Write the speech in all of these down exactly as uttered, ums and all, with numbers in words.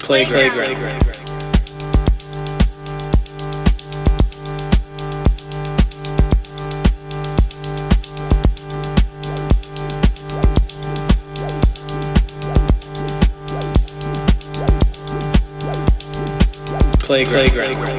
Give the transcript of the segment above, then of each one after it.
Playground. Playground. Playground. Playground.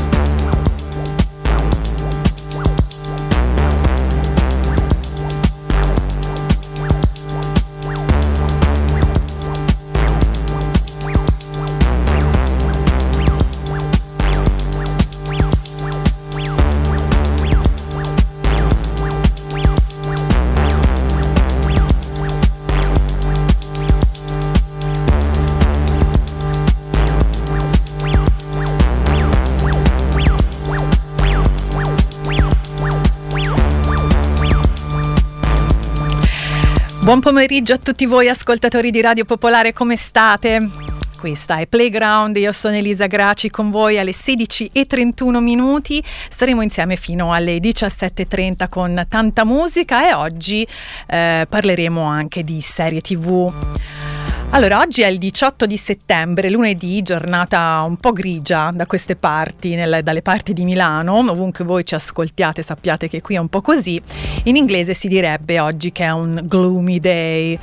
Buon pomeriggio a tutti voi ascoltatori di Radio Popolare, come state? Questa è Playground, io sono Elisa Graci con voi alle sedici e trentuno minuti, staremo insieme fino alle diciassette e trenta con tanta musica e oggi eh, parleremo anche di serie tivù. Allora, oggi è il diciotto di settembre, lunedì, giornata un po' grigia da queste parti, nel, dalle parti di Milano, ovunque voi ci ascoltiate sappiate che qui è un po' così. In inglese si direbbe oggi che è un gloomy day,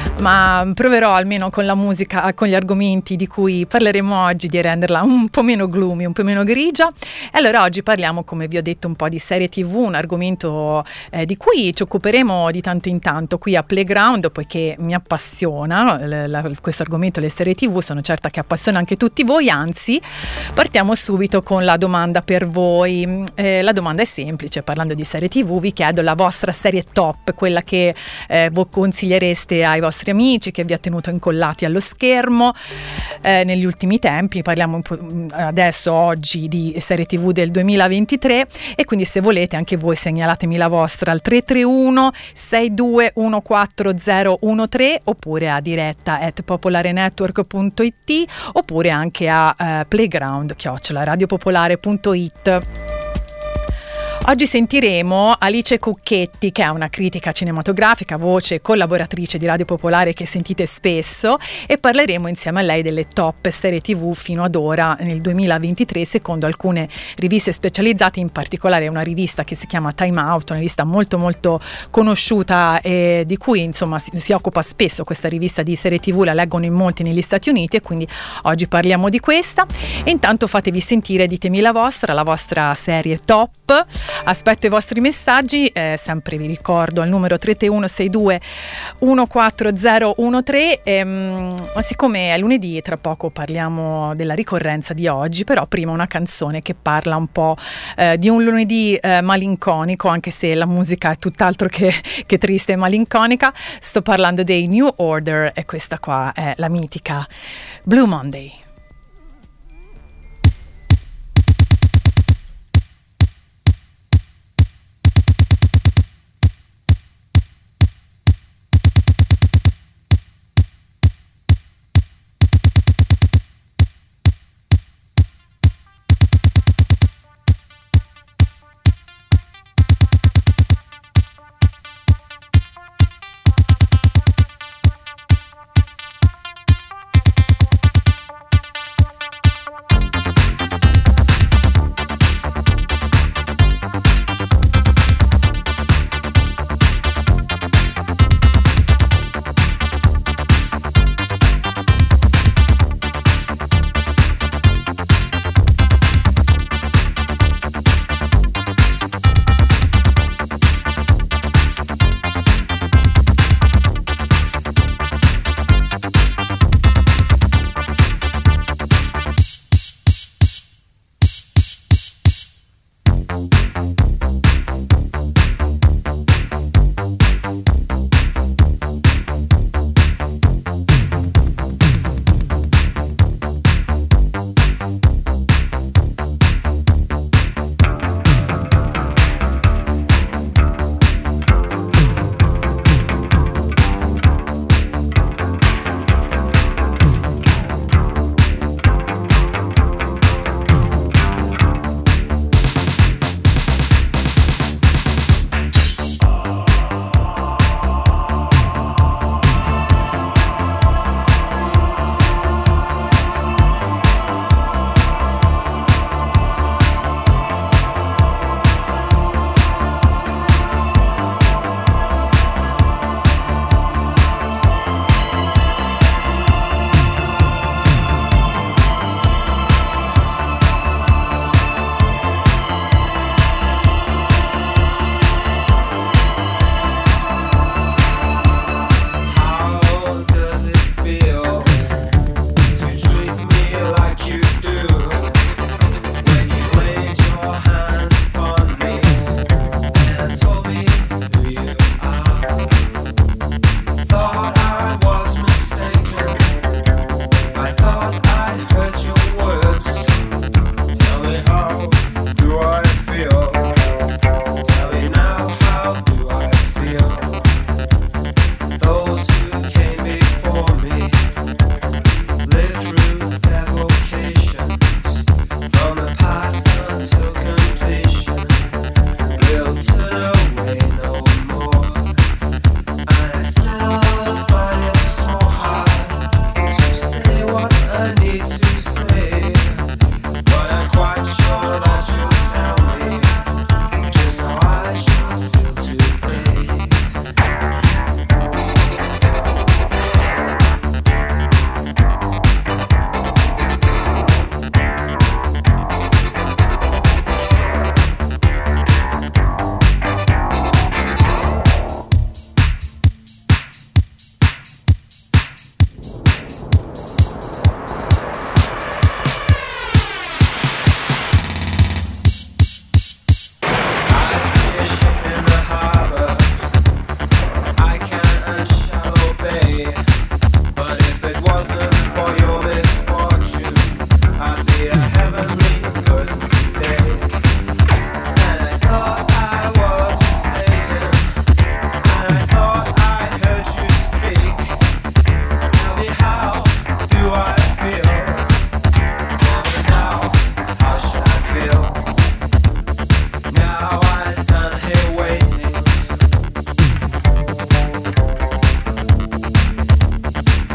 ma proverò almeno con la musica, con gli argomenti di cui parleremo oggi di renderla un po' meno gloomy, un po' meno grigia. E allora oggi parliamo, come vi ho detto, un po' di serie tivù, un argomento eh, di cui ci occuperemo di tanto in tanto qui a Playground, poiché mi appassiona l- la, questo argomento, le serie tivù, sono certa che appassiona anche tutti voi, anzi partiamo subito con la domanda per voi. Eh, la domanda è semplice, parlando di serie tivù vi chiedo la vostra serie top, quella che eh, voi consigliereste ai vostri amici, che vi ha tenuto incollati allo schermo eh, negli ultimi tempi. Parliamo un po' adesso, oggi, di serie tivù del duemilaventitré, e quindi se volete anche voi segnalatemi la vostra al tre tre uno sei due uno quattro zero uno tre oppure a diretta at popolarenetwork punto it oppure anche a uh, playground chiocciola radiopopolare punto it. Oggi sentiremo Alice Cucchetti, che è una critica cinematografica, voce collaboratrice di Radio Popolare che sentite spesso, e parleremo insieme a lei delle top serie tivù fino ad ora nel duemilaventitré secondo alcune riviste specializzate, in particolare una rivista che si chiama Time Out, una rivista molto molto conosciuta e di cui insomma si, si occupa spesso questa rivista di serie tivù, la leggono in molti negli Stati Uniti, e quindi oggi parliamo di questa. E intanto fatevi sentire, ditemi la vostra, la vostra serie top. Aspetto i vostri messaggi, eh, sempre vi ricordo al numero tre tre uno sei due uno quattro zero uno tre. Ehm, ma siccome è lunedì, tra poco parliamo della ricorrenza di oggi, però prima una canzone che parla un po' eh, di un lunedì eh, malinconico, anche se la musica è tutt'altro che, che triste e malinconica. Sto parlando dei New Order e questa qua è la mitica Blue Monday.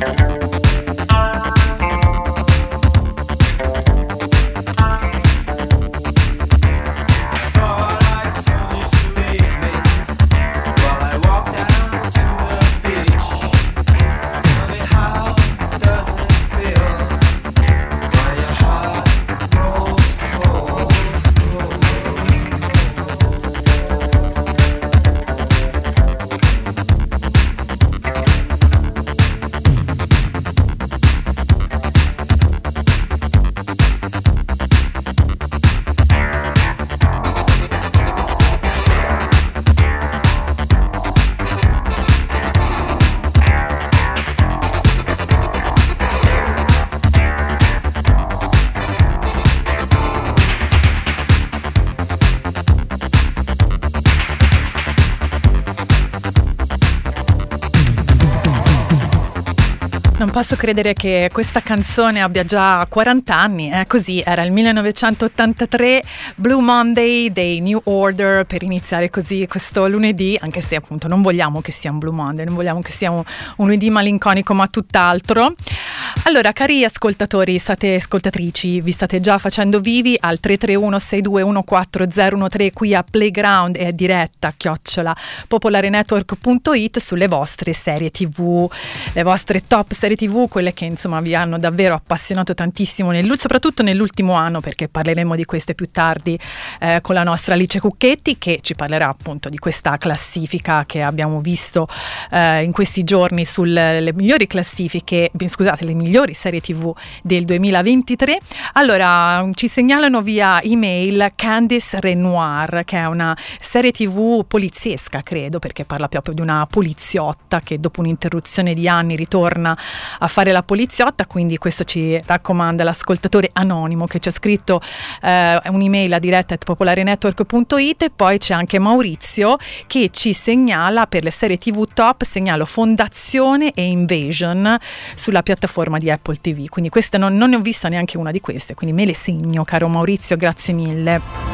Non posso credere che questa canzone abbia già quaranta anni, eh? Così era il millenovecentottantatré, Blue Monday dei New Order, per iniziare così questo lunedì, anche se appunto non vogliamo che sia un Blue Monday, non vogliamo che sia un, un lunedì malinconico, ma tutt'altro. Allora, cari ascoltatori, state ascoltatrici, vi state già facendo vivi al tre tre uno sei due uno quattro zero uno tre qui a Playground e a diretta chiocciola popolarenetwork punto it sulle vostre serie tv, le vostre top serie tv, quelle che insomma vi hanno davvero appassionato tantissimo, nel, soprattutto nell'ultimo anno, perché parleremo di queste più tardi eh, con la nostra Alice Cucchetti, che ci parlerà appunto di questa classifica che abbiamo visto eh, in questi giorni sulle migliori classifiche, scusate, le migliori serie tv del duemilaventitré. Allora, ci segnalano via email Candice Renoir, che è una serie tv poliziesca, credo, perché parla proprio di una poliziotta che dopo un'interruzione di anni ritorna a fare la poliziotta, quindi questo ci raccomanda l'ascoltatore anonimo che ci ha scritto eh, un'email a diretta at popolarenetwork punto it. E poi c'è anche Maurizio che ci segnala per le serie tv top, segnalo Fondazione e Invasion sulla piattaforma di Apple ti vu, quindi queste non, non ne ho vista neanche una di queste, quindi me le segno, caro Maurizio, grazie mille.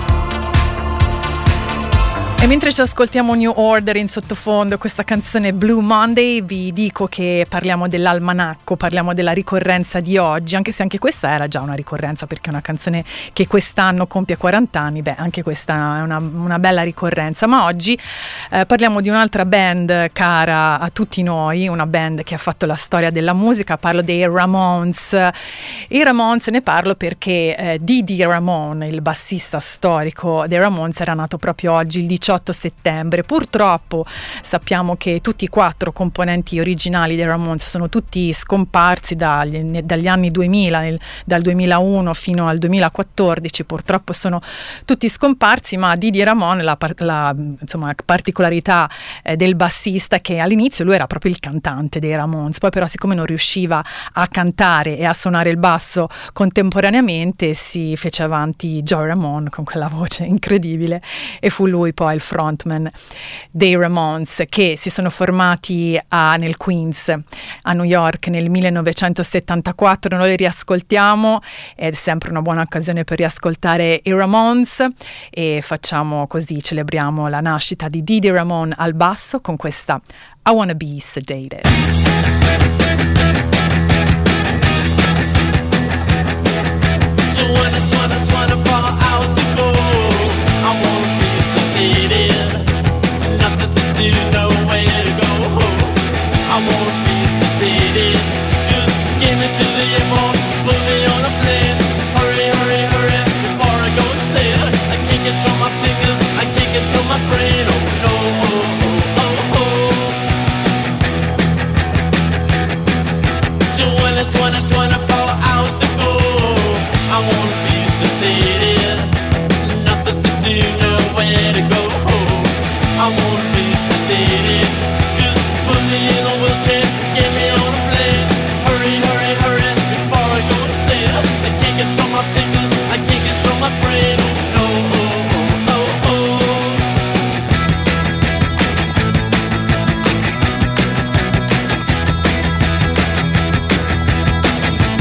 E mentre ci ascoltiamo New Order in sottofondo, questa canzone Blue Monday, vi dico che parliamo dell'almanacco, parliamo della ricorrenza di oggi, anche se anche questa era già una ricorrenza, perché è una canzone che quest'anno compie quaranta anni, beh, anche questa è una, una bella ricorrenza. Ma oggi eh, parliamo di un'altra band cara a tutti noi, una band che ha fatto la storia della musica, parlo dei Ramones. I Ramones ne parlo perché eh, Didi Ramone, il bassista storico dei Ramones, era nato proprio oggi, il diciotto settembre. Purtroppo sappiamo che tutti i quattro componenti originali dei Ramones sono tutti scomparsi dagli, dagli anni duemila, nel, dal duemilauno fino al duemilaquattordici, purtroppo sono tutti scomparsi, ma Didi Ramone, la, la insomma, particolarità eh, del bassista è che all'inizio lui era proprio il cantante dei Ramones, poi però siccome non riusciva a cantare e a suonare il basso contemporaneamente si fece avanti Joey Ramone con quella voce incredibile e fu lui poi il frontman dei Ramones, che si sono formati a, nel Queens a New York nel millenovecentosettantaquattro. Noi li riascoltiamo ed è sempre una buona occasione per riascoltare i Ramones e facciamo così, celebriamo la nascita di Didi Ramone al basso con questa I Wanna Be Sedated. Nothing to do, nowhere to go home. I won't be sedated. Just give me to the airport, put me on a plane. Hurry, hurry, hurry, before I go insane. I can't control my fingers, I can't control my brain. Oh no, oh, oh, oh, oh. twenty, twenty, twenty-four hours to go. I won't be sedated. Nothing to do, nowhere to go home. I won't be sedated. Just put me in a wheelchair, get me on a plane. Hurry, hurry, hurry, before I go insane. I can't control my fingers, I can't control my brain. Oh no, oh, oh, oh, oh.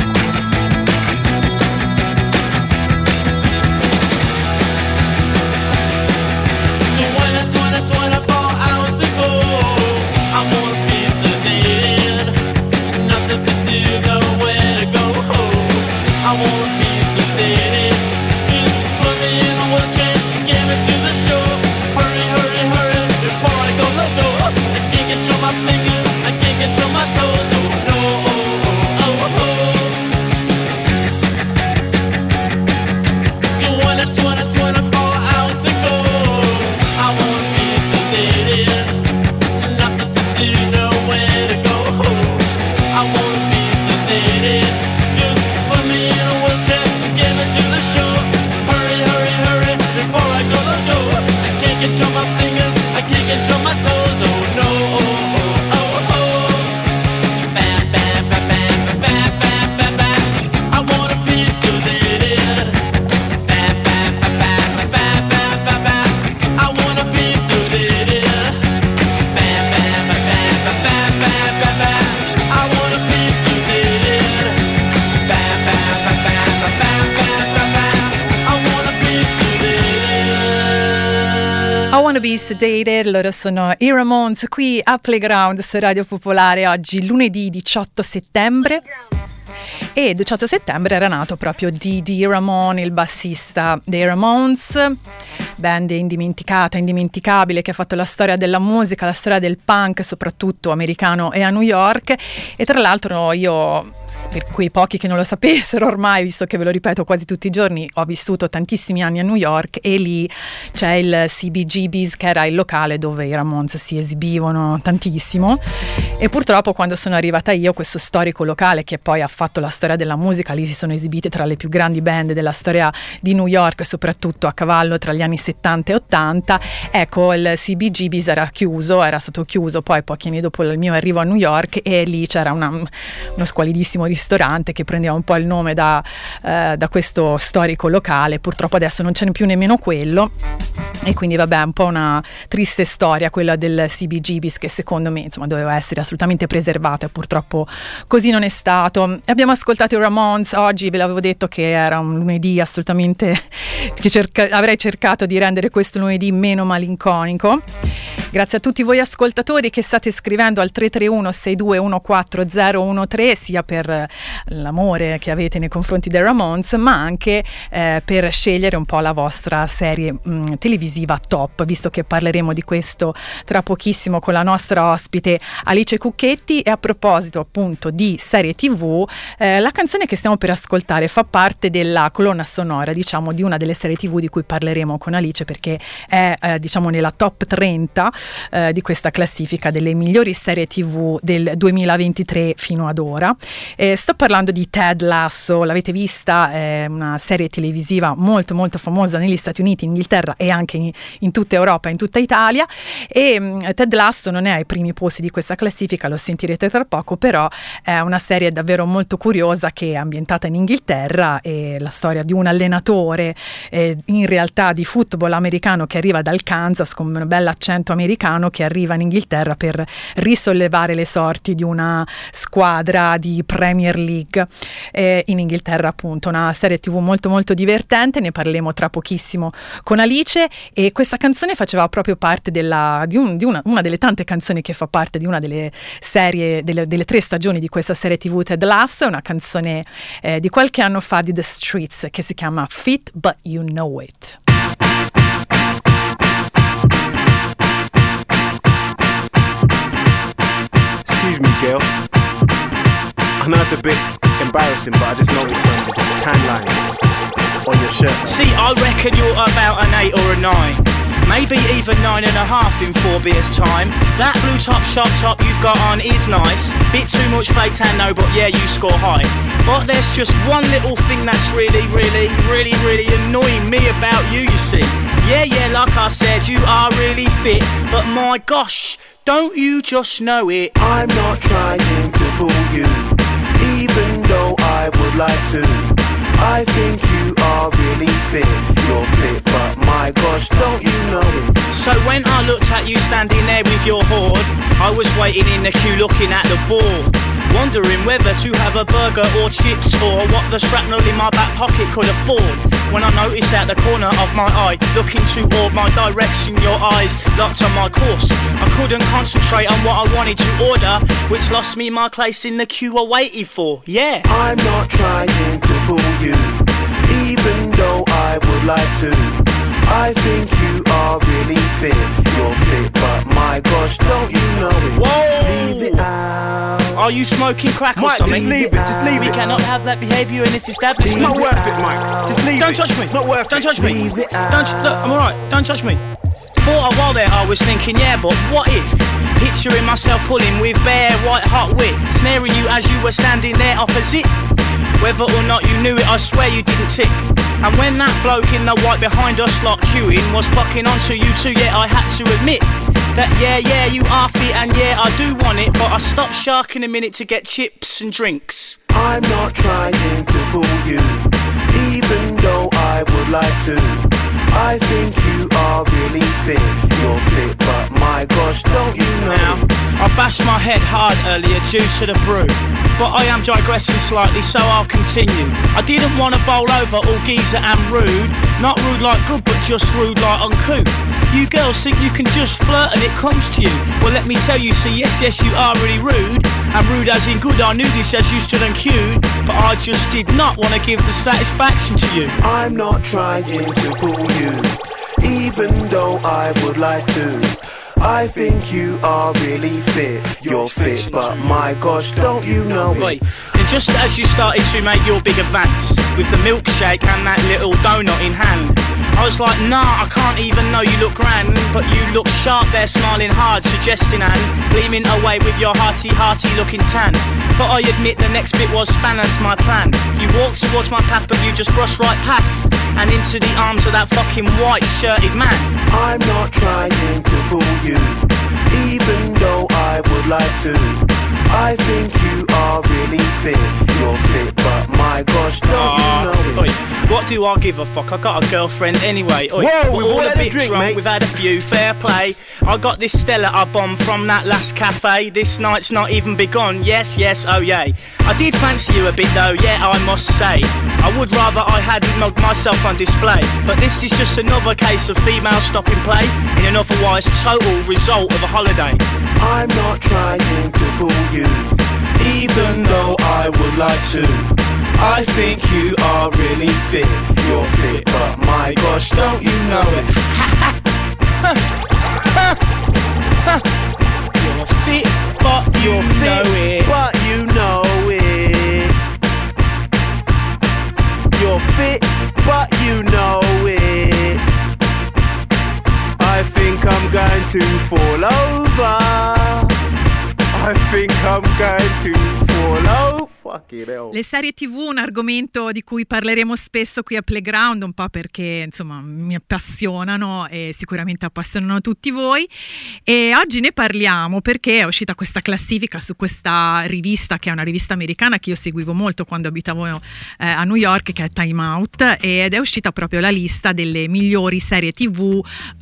Wanna Be Sedated, loro sono i Ramones qui a Playground su Radio Popolare oggi lunedì diciotto settembre. E il diciotto settembre era nato proprio Dee Ramone, il bassista dei Ramones, band indimenticata, indimenticabile, che ha fatto la storia della musica, la storia del punk, soprattutto americano e a New York. E tra l'altro io, per quei pochi che non lo sapessero ormai, visto che ve lo ripeto quasi tutti i giorni, ho vissuto tantissimi anni a New York e lì c'è il C B G B's, che era il locale dove i Ramones si esibivano tantissimo. E purtroppo quando sono arrivata io, questo storico locale che poi ha fatto la storia della musica, lì si sono esibite tra le più grandi band della storia di New York, soprattutto a cavallo tra gli anni settanta e ottanta. Ecco, il C B G B's era chiuso, era stato chiuso poi pochi anni dopo il mio arrivo a New York, e lì c'era una, uno squalidissimo ristorante che prendeva un po' il nome da, eh, da questo storico locale. Purtroppo adesso non ce n'è più nemmeno quello, e quindi vabbè, un po' una triste storia quella del C B G B's, che secondo me insomma doveva essere assolutamente preservata, purtroppo così non è stato. Abbiamo ascoltato i Ramones oggi, ve l'avevo detto che era un lunedì assolutamente che cerca, avrei cercato di rendere questo lunedì meno malinconico. Grazie a tutti voi ascoltatori che state scrivendo al tre tre uno sei due uno quattro zero uno tre, sia per l'amore che avete nei confronti dei Ramones, ma anche eh, per scegliere un po' la vostra serie mh, televisiva top, visto che parleremo di questo tra pochissimo con la nostra ospite Alice Cucchetti. E a proposito appunto di serie tivù, eh, la canzone che stiamo per ascoltare fa parte della colonna sonora, diciamo, di una delle serie tivù di cui parleremo con Alice, perché è eh, diciamo nella top trenta eh, di questa classifica delle migliori serie tivù del duemilaventitré fino ad ora. Eh, sto parlando di Ted Lasso. L'avete vista? È una serie televisiva molto molto famosa negli Stati Uniti, in Inghilterra e anche in, in tutta Europa, in tutta Italia. E mh, Ted Lasso non è ai primi posti di questa classifica, lo sentirete tra poco, però è una serie davvero molto curiosa che è ambientata in Inghilterra, e la storia di un allenatore eh, in realtà di football americano che arriva dal Kansas con un bel accento americano, che arriva in Inghilterra per risollevare le sorti di una squadra di Premier League eh, in Inghilterra, appunto. Una serie tivù molto molto divertente, ne parleremo tra pochissimo con Alice. E questa canzone faceva proprio parte della, di, un, di una, una delle tante canzoni che fa parte di una delle serie, delle, delle tre stagioni di questa serie tivù Ted Lasso. È una canzone eh, di qualche anno fa di The Streets che si chiama Fit But You Know It. Excuse me, girl. I know it's a bit embarrassing, but I just noticed some tan lines on your shirt. See, I reckon you're about an eight or a nine. Maybe even nine and a half in four beers time. That blue top shop top you've got on is nice. Bit too much fake tan, no, but yeah, you score high. But there's just one little thing that's really, really, really, really annoying me about you, you see. Yeah, yeah, like I said, you are really fit, but my gosh, don't you just know it? I'm not trying to pull you, even though I would like to. I think you are really fit. You're fit, but my gosh, don't you know it? So when I looked at you standing there with your hoard, I was waiting in the queue looking at the board, wondering whether to have a burger or chips, or what the shrapnel in my back pocket could afford. When I noticed at the corner of my eye, looking toward my direction, your eyes locked on my course. I couldn't concentrate on what I wanted to order, which lost me my place in the queue I waited for. Yeah, I'm not trying to pull you, even though I would like to. I think you are really fit. You're fit, but my gosh, don't you know it? Whoa! Leave it out. Are you smoking crack or Mike, something? just leave it, just leave we it. We cannot have that behaviour in this establishment. It's not worth it, Mike. Just leave Don't it. touch me. It's not worth Don't it. touch me. Leave it out. Don't look, I'm alright. Don't touch me. For a while there I was thinking, yeah, but what if? Picturing myself pulling with bare white hot wit, snaring you as you were standing there opposite. Whether or not you knew it, I swear you didn't tick. And when that bloke in the white behind us lot queuing was clocking onto you too, yeah, I had to admit that yeah, yeah, you are fit and yeah, I do want it, but I stopped sharking a minute to get chips and drinks. I'm not trying to pull you, even though I would like to. I think you are really fit. You're fit, but my gosh, don't you know? Now, I bashed my head hard earlier due to the brew. but I am digressing slightly, so I'll continue. I didn't want to bowl over all geezer and rude. Not rude like good, but just rude like uncouth. You girls think you can just flirt and it comes to you. Well, let me tell you, see, yes, yes, you are really rude. And rude as in good, I knew this as you stood and queued. But I just did not want to give the satisfaction to you. I'm not trying to pull you, even though I would like to. I think you are really fit. You're fit, but my gosh, don't you know it? And just as you started to make your big advance with the milkshake and that little donut in hand, I was like, nah, I can't even know you look grand. But you look sharp there, smiling hard, suggesting and gleaming away with your hearty, hearty looking tan. But I admit the next bit was spanners my plan. You walked towards my path, but you just brushed right past and into the arms of that fucking white shirted man. I'm not trying to pull you, even though I would like to. I think you are really fit. You're fit, but my gosh, don't uh, you know it? Oi, what do I give a fuck? I got a girlfriend anyway. Oi, Whoa, we've all, all had a bit a drink, drunk, mate. we've had a few, fair play. I got this Stella I bombed from that last cafe. This night's not even begun, yes, yes, oh yay. I did fancy you a bit though, yeah, I must say. I would rather I hadn't mugged myself on display. But this is just another case of female stopping play in an otherwise total result of a holiday. I'm not trying to pull you, even though I would like to. I think you are really fit. You're fit, but my gosh, don't you know it? You're fit, but You're you fit, know it. but you know it. You're fit, but you know it. I think I'm going to fall over. I think I'm going to fall over. Fucking hell. Le serie tivù, un argomento di cui parleremo spesso qui a Playground, un po' perché insomma mi appassionano e sicuramente appassionano tutti voi, e oggi ne parliamo perché è uscita questa classifica su questa rivista, che è una rivista americana che io seguivo molto quando abitavo eh, a New York, che è Time Out, ed è uscita proprio la lista delle migliori serie tivù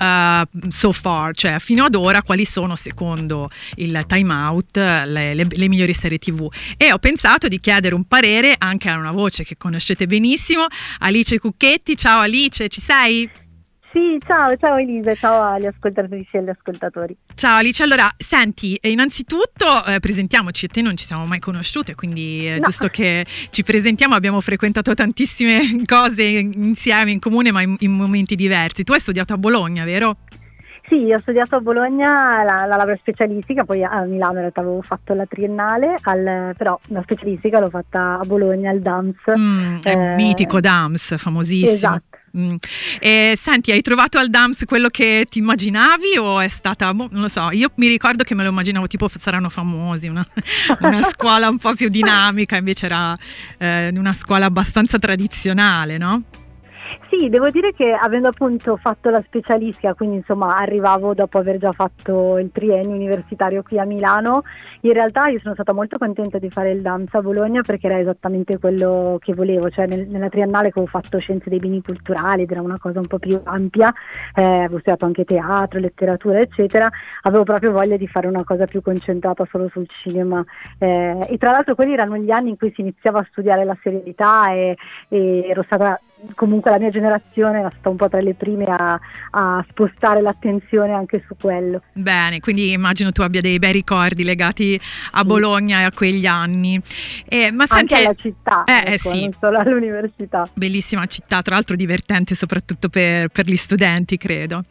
uh, so far, cioè fino ad ora quali sono secondo il Time Out le, le, le migliori serie tivù, e ho pensato di chiedere un parere anche a una voce che conoscete benissimo, Alice Cucchetti. Ciao Alice, ci sei? Sì, ciao, ciao Elisa, ciao agli ascoltatrici e agli ascoltatori. Ciao Alice, allora senti, innanzitutto eh, presentiamoci, a te non ci siamo mai conosciute, quindi è no. giusto che ci presentiamo, abbiamo frequentato tantissime cose insieme in comune ma in, in momenti diversi. Tu hai studiato a Bologna, vero? Sì, ho studiato a Bologna la, la laurea specialistica, poi a Milano in realtà avevo fatto la triennale, al, però la specialistica l'ho fatta a Bologna al D A M S. Mm, è eh, mitico D A M S, famosissimo. Esatto. Mm. E, senti, hai trovato al D A M S quello che ti immaginavi o è stata, boh, non lo so, io mi ricordo che me lo immaginavo tipo saranno famosi, una, una scuola un po' più dinamica, invece era eh, una scuola abbastanza tradizionale, no? Sì, devo dire che avendo appunto fatto la specialistica, quindi insomma arrivavo dopo aver già fatto il triennio universitario qui a Milano, in realtà io sono stata molto contenta di fare il D A M S a Bologna perché era esattamente quello che volevo, cioè nel, nella triennale che avevo fatto scienze dei beni culturali ed era una cosa un po' più ampia, eh, avevo studiato anche teatro, letteratura eccetera, avevo proprio voglia di fare una cosa più concentrata solo sul cinema, eh, e tra l'altro quelli erano gli anni in cui si iniziava a studiare la serialità e, e ero stata comunque la mia generazione era stata un po' tra le prime a, a spostare l'attenzione anche su quello. Bene, quindi immagino tu abbia dei bei ricordi legati a Bologna e a quegli anni. Eh, ma senti, anche alla città, eh, ecco, eh, sì. non solo all'università. Bellissima città, tra l'altro divertente soprattutto per, per gli studenti, credo.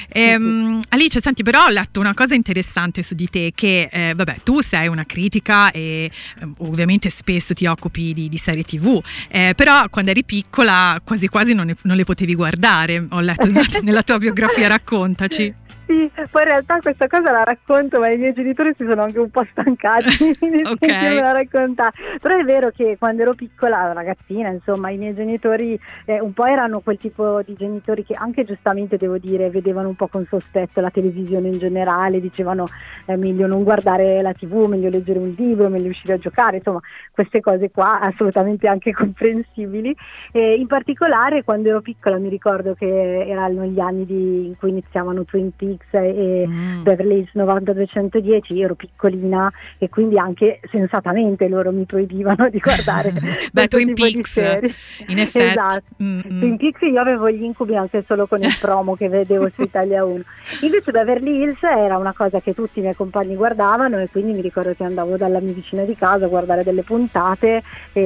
Ehm, sì. Alice, senti, però ho letto una cosa interessante su di te, che eh, vabbè, tu sei una critica e eh, ovviamente spesso ti occupi di, di serie tivù, eh, però quando eri piccola quasi quasi non, ne, non le potevi guardare, ho letto nella tua biografia, raccontaci. Sì, poi in realtà questa cosa la racconto, ma i miei genitori si sono anche un po' stancati di okay. sentirmela raccontare. Però è vero che quando ero piccola, ragazzina, insomma, i miei genitori eh, un po' erano quel tipo di genitori che anche giustamente, devo dire, vedevano un po' con sospetto la televisione in generale, dicevano eh, meglio non guardare la tivù, meglio leggere un libro, meglio uscire a giocare, insomma, queste cose qua assolutamente anche comprensibili. E in particolare quando ero piccola mi ricordo che erano gli anni di, in cui iniziavano Twin Peaks, Hills e Mm. Beverly Hills novanta duecentodieci, io ero piccolina e quindi anche sensatamente loro mi proibivano di guardare Beh, questo Twin tipo di Peaks, serie. in effetti. Esatto. Mm, mm. Twin Peaks io avevo gli incubi anche solo con il promo che vedevo su Italia uno. Invece Beverly Hills era una cosa che tutti i miei compagni guardavano e quindi mi ricordo che andavo dalla mia vicina di casa a guardare delle puntate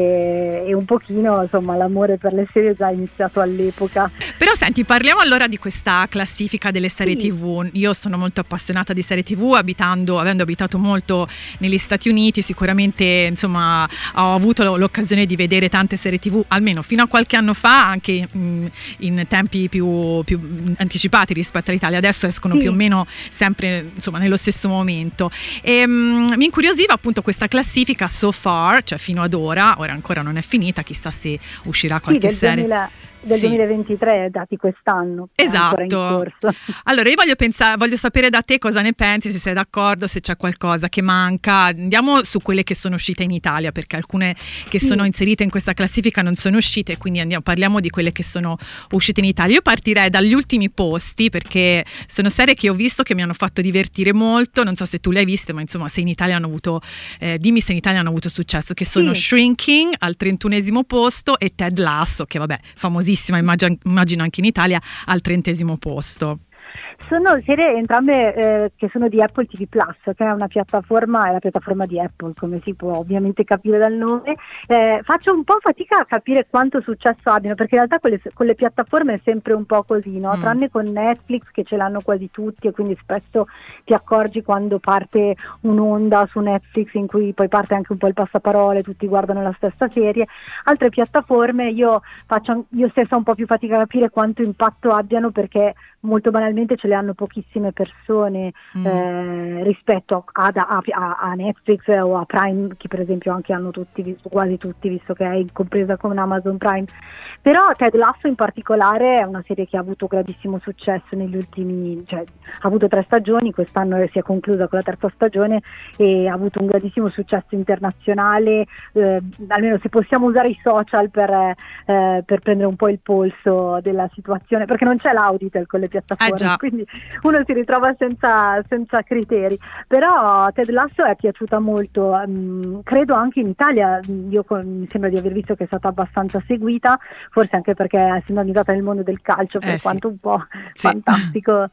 e, e un pochino insomma l'amore per le serie già iniziato all'epoca. Però senti, parliamo allora di questa classifica delle serie Sì. tivù. Io sono molto appassionata di serie tivù, abitando, avendo abitato molto negli Stati Uniti, sicuramente insomma ho avuto l- l'occasione di vedere tante serie tivù, almeno fino a qualche anno fa, anche mh, in tempi più, più anticipati rispetto all'Italia. Adesso escono Sì. più o meno sempre insomma nello stesso momento. E, mh, mi incuriosiva appunto questa classifica so far, cioè fino ad ora, ora ancora non è finita, chissà se uscirà Sì, qualche del, serie. duemila del Sì. duemilaventitré, dati quest'anno, è ancora in Esatto. corso. Allora io voglio pensare, voglio sapere da te cosa ne pensi, se sei d'accordo, se c'è qualcosa che manca. Andiamo su quelle che sono uscite in Italia, perché alcune che Sì. sono inserite in questa classifica non sono uscite, quindi andiamo, parliamo di quelle che sono uscite in Italia. Io partirei dagli ultimi posti, perché sono serie che ho visto che mi hanno fatto divertire molto. Non so se tu le hai viste, ma insomma se in Italia hanno avuto eh, dimmi se in Italia hanno avuto successo, che sono Sì. Shrinking al trentunesimo posto e Ted Lasso, che vabbè, famosissima, immagino, immagino anche in Italia, al trentesimo posto. Sono serie entrambe eh, che sono di Apple ti vu Plus, che è una piattaforma, è la piattaforma di Apple, come si può ovviamente capire dal nome. Eh, faccio un po' fatica a capire quanto successo abbiano, perché in realtà con le, con le piattaforme è sempre un po' così, no? Mm. Tranne con Netflix che ce l'hanno quasi tutti e quindi spesso ti accorgi quando parte un'onda su Netflix in cui poi parte anche un po' il passaparole, tutti guardano la stessa serie. Altre piattaforme io faccio io stessa un po' più fatica a capire quanto impatto abbiano, perché molto banalmente ce le hanno pochissime persone Mm. eh, rispetto a, a, a, a Netflix o a Prime, che per esempio anche hanno tutti, visto, quasi tutti, visto che è compresa con Amazon Prime. Però Ted Lasso in particolare è una serie che ha avuto grandissimo successo negli ultimi, cioè ha avuto tre stagioni, quest'anno si è conclusa con la terza stagione e ha avuto un grandissimo successo internazionale, eh, almeno se possiamo usare i social per, eh, per prendere un po' il polso della situazione, perché non c'è l'Auditel con le piattaforme, Eh già. quindi uno si ritrova senza, senza criteri. Però Ted Lasso è piaciuta molto, um, credo anche in Italia, io con, mi sembra di aver visto che è stata abbastanza seguita, forse anche perché essendo abitata nel mondo del calcio, per Eh, sì. quanto un po' Sì. fantastico,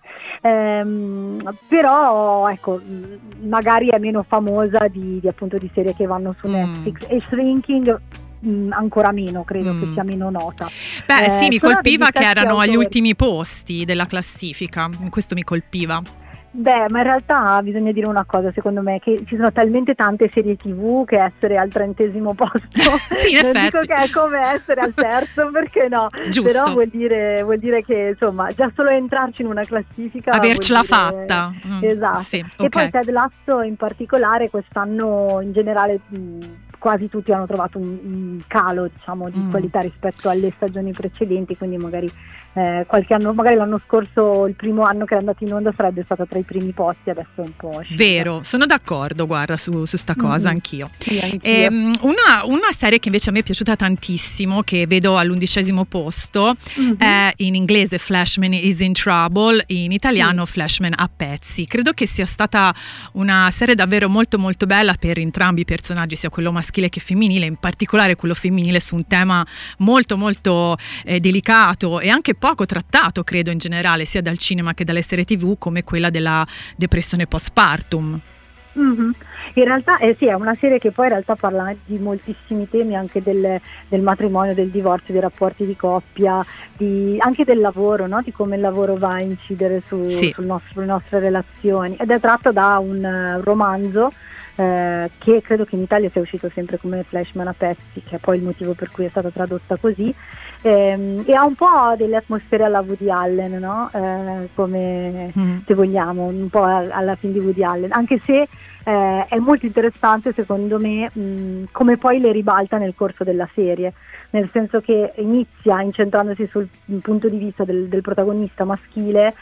ehm, però ecco, mh, magari è meno famosa di, di appunto di serie che vanno su Mm. Netflix. E Shrinking mh, ancora meno, credo Mm. che sia meno nota. Beh, Eh, sì, mi sono colpiva degli che stessi erano agli autori. ultimi posti della classifica, questo mi colpiva. Beh, ma in realtà bisogna dire una cosa, secondo me, che ci sono talmente tante serie tivù che essere al trentesimo posto Sì, in non effetti. dico che è come essere al terzo, perché no? Giusto. Però vuol dire, vuol dire che insomma già solo entrarci in una classifica Avercela vuol dire- fatta. Mm, Esatto. sì, E ok. poi Ted Lasso in particolare quest'anno in generale mh, quasi tutti hanno trovato un, un calo, diciamo, di Mm. qualità rispetto alle stagioni precedenti, quindi magari eh, qualche anno, magari l'anno scorso, il primo anno che era andato in onda sarebbe stata tra i primi posti, adesso è un po' uscita. Vero, sono d'accordo, guarda, su, su sta cosa, Mhm. anch'io. Sì, anch'io. Ehm, una, una serie che invece a me è piaciuta tantissimo, che vedo all'undicesimo posto, Mhm. è in inglese Flashman is in Trouble, in italiano Flashman a pezzi. Credo che sia stata una serie davvero molto molto bella per entrambi i personaggi, sia quello maschile che femminile, in particolare quello femminile, su un tema molto molto eh, delicato e anche poco trattato, credo, in generale, sia dal cinema che dalle serie tivù, come quella della depressione postpartum. Mhm. In realtà eh, sì, è una serie che poi in realtà parla di moltissimi temi, anche del, del matrimonio, del divorzio, dei rapporti di coppia, di, anche del lavoro, no? Di come il lavoro va a incidere su, Sì. sul nostro, sulle nostre relazioni, ed è tratto da un eh, romanzo eh, che credo che in Italia sia uscito sempre come Flashman a pezzi, che è poi il motivo per cui è stata tradotta così. Ehm, e ha un po' delle atmosfere alla Woody Allen, no? Eh, come Mm. se vogliamo, un po' a- alla fin di Woody Allen, anche se eh, è molto interessante secondo me mh, come poi le ribalta nel corso della serie, nel senso che inizia incentrandosi sul punto di vista del, del protagonista maschile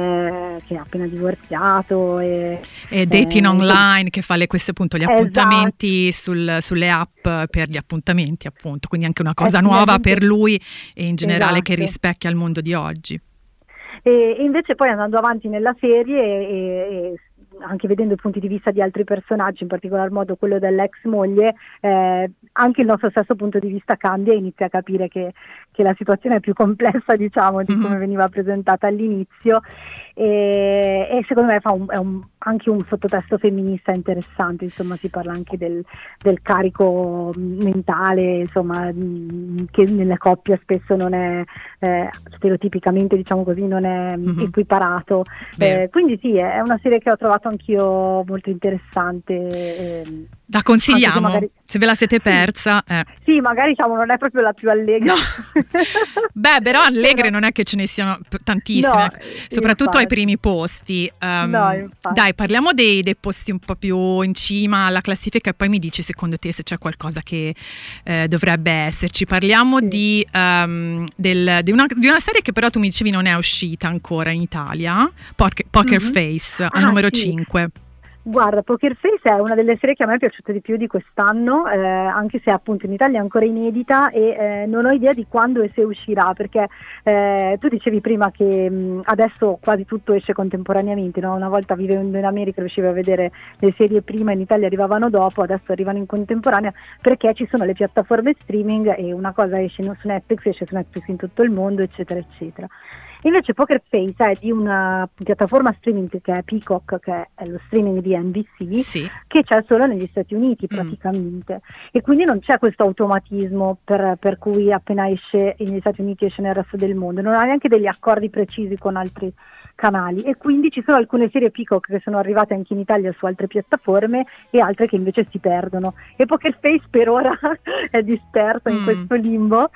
eh, che è appena divorziato e, E dating Eh, online, che fa le, questi appunto gli Esatto. appuntamenti sul- sulle app per gli appuntamenti, appunto, quindi anche una cosa Eh, nuova finalmente- per lui e in generale che Esatto. rispecchia il mondo di oggi. E, e invece poi andando avanti nella serie e, e anche vedendo i punti di vista di altri personaggi, in particolar modo quello dell'ex moglie, eh, anche il nostro stesso punto di vista cambia e inizia a capire che, che la situazione è più complessa, diciamo, di come mm-hmm. veniva presentata all'inizio, e, e secondo me fa un, è un, anche un sottotesto femminista interessante, insomma si parla anche del, del carico mentale, insomma, che nella coppia spesso non è eh, stereotipicamente, diciamo così, non è mm-hmm. equiparato, eh, quindi sì, è una serie che ho trovato anch'io molto interessante. Eh, la consigliamo, se, magari, se ve la siete persa. Sì, eh. sì, magari diciamo non è proprio la più allegra. No. Beh, però allegre però, non è che ce ne siano tantissime, no, soprattutto infatti. Ai primi posti. Um, no, dai, parliamo dei, dei posti un po' più in cima alla classifica e poi mi dici secondo te se c'è qualcosa che eh, dovrebbe esserci. Parliamo sì. di, um, del, di, una, di una serie che però tu mi dicevi non è uscita ancora in Italia, Poker, Poker mm-hmm. Face, al ah, numero sì. cinque. Guarda, Poker Face è una delle serie che a me è piaciuta di più di quest'anno, eh, anche se appunto in Italia è ancora inedita e eh, non ho idea di quando e se uscirà, perché eh, tu dicevi prima che mh, adesso quasi tutto esce contemporaneamente, no? Una volta vivendo in America riuscivi a vedere le serie prima, in Italia arrivavano dopo, adesso arrivano in contemporanea perché ci sono le piattaforme streaming e una cosa esce su Netflix, esce su Netflix in tutto il mondo, eccetera, eccetera. Invece Poker Face è di una piattaforma streaming che è Peacock, che è lo streaming di N B C, sì. che c'è solo negli Stati Uniti praticamente, mm. e quindi non c'è questo automatismo per, per cui appena esce negli Stati Uniti esce nel resto del mondo, non ha neanche degli accordi precisi con altri canali e quindi ci sono alcune serie Peacock che sono arrivate anche in Italia su altre piattaforme e altre che invece si perdono, e Poker Face per ora è dispersa mm. in questo limbo,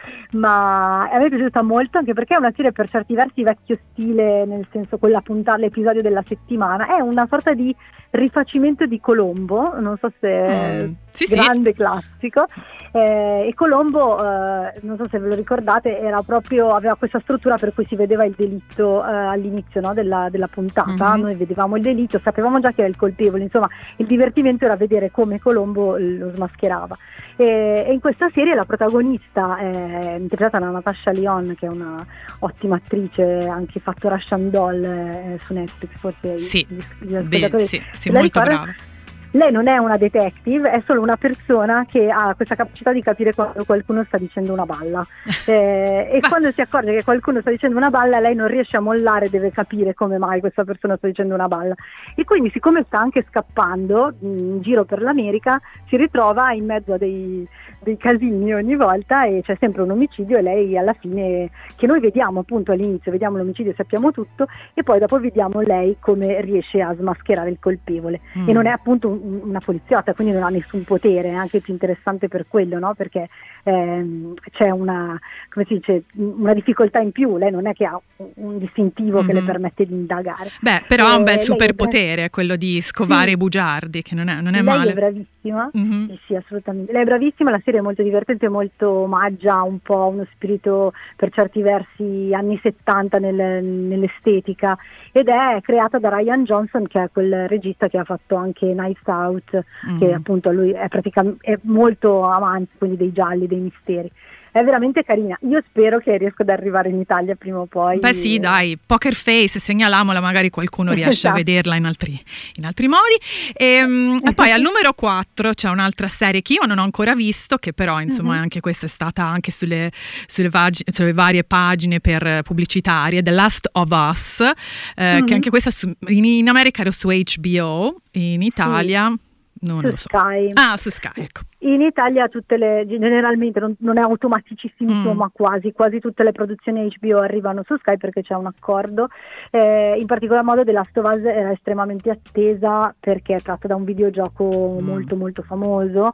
ma a me è piaciuta molto anche perché è una serie per certi versi vecchio stile, nel senso quella puntata, l'episodio della settimana, è una sorta di rifacimento di Colombo, non so se mm. sì, grande sì. classico, eh, e Colombo eh, non so se ve lo ricordate, era proprio, aveva questa struttura per cui si vedeva il delitto eh, all'inizio, no, della, della puntata, mm-hmm. noi vedevamo il delitto, sapevamo già che era il colpevole, insomma il divertimento era vedere come Colombo lo smascherava, e, e in questa serie la protagonista è interpretata da Natasha Lyonne, che è una ottima attrice, anche fatto Russian Doll eh, su Netflix, forse sì, gli, gli Beh, sì, sì molto brava. Lei non è una detective, è solo una persona che ha questa capacità di capire quando qualcuno sta dicendo una balla, eh, e quando si accorge che qualcuno sta dicendo una balla lei non riesce a mollare, deve capire come mai questa persona sta dicendo una balla, e quindi siccome sta anche scappando in giro per l'America si ritrova in mezzo a dei, dei casini ogni volta e c'è sempre un omicidio, e lei alla fine, che noi vediamo appunto all'inizio, vediamo l'omicidio e sappiamo tutto, e poi dopo vediamo lei come riesce a smascherare il colpevole, mm. e non è appunto un una poliziotta, quindi non ha nessun potere, è anche più interessante per quello, no? Perché ehm, c'è una, come si dice, una difficoltà in più, lei non è che ha un distintivo mm-hmm. che le permette di indagare. Beh, però ha un bel superpotere, quello di scovare i bugiardi, che non è, non è lei male. Lei è bravissima, mm-hmm. sì, sì, assolutamente. Lei è bravissima, la serie è molto divertente, molto omaggia un po' uno spirito per certi versi anni settanta nel, nell'estetica, ed è creata da Ryan Johnson, che è quel regista che ha fatto anche Knives Out, mm. che appunto lui è praticamente è molto amante quindi dei gialli, dei misteri. È veramente carina, io spero che riesco ad arrivare in Italia prima o poi. Beh sì, dai, Poker Face, segnalamola, magari qualcuno riesce esatto. a vederla in altri, in altri modi. E, e poi al numero quattro c'è un'altra serie che io non ho ancora visto, che però insomma mm-hmm. anche questa è stata anche sulle, sulle, vag- sulle varie pagine per pubblicitarie, The Last of Us, eh, mm-hmm. che anche questa su, in, in America era su H B O, in Italia... Sì. Non su lo so. Sky. Ah, su Sky, ecco. In Italia tutte le, generalmente non, non è automaticissimo, mm. ma quasi, quasi tutte le produzioni H B O arrivano su Sky perché c'è un accordo. Eh, in particolar modo The Last of Us era estremamente attesa perché è tratta da un videogioco mm. molto molto famoso.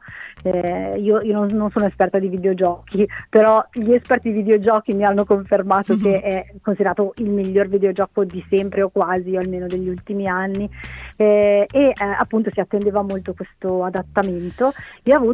Eh, io io non, non sono esperta di videogiochi, però gli esperti di videogiochi mi hanno confermato mm-hmm. che è considerato il miglior videogioco di sempre o quasi, o almeno degli ultimi anni. Eh, e eh, appunto si attendeva molto questo adattamento e ha avuto